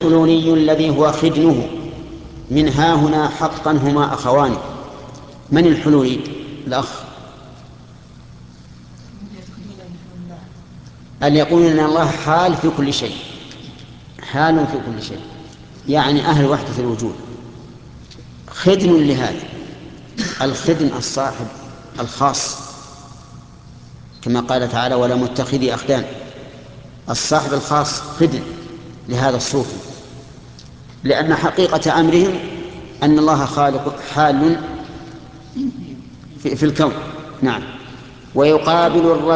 الحلولي الذي هو خدنه، من ها هنا حقا هما أخوان. من الحلولي؟ الأخ اللي يقول أن الله حال في كل شيء، حال في كل شيء، يعني أهل وحدة الوجود. خدن لهذا الخدن الصاحب الخاص، كما قال تعالى ولا متخذي أخدان. الصاحب الخاص خدن لهذا الصوفي، لأن حقيقة أمرهم أن الله خالق حال في الكون. نعم. ويقابل